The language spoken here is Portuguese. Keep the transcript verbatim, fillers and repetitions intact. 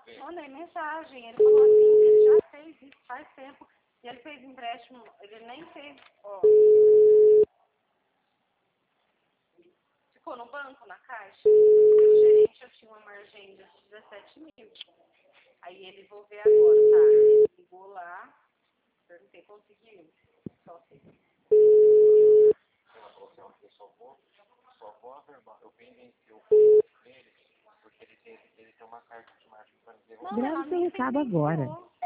Mandei mensagem, ele falou assim, que ele já fez isso faz tempo. E ele fez empréstimo, ele nem fez, ó. Ficou no banco, na caixa. O gerente, eu tinha uma margem de dezessete mil. Aí ele, vou ver agora, tá? Ele ligou lá, perguntei, conseguiu? Só fez. Eu só vou, só vou afirmar. Eu pendenciei o contato dele, porque ele tem, ele tem uma carta de margem para dizer. Grave seu recado agora.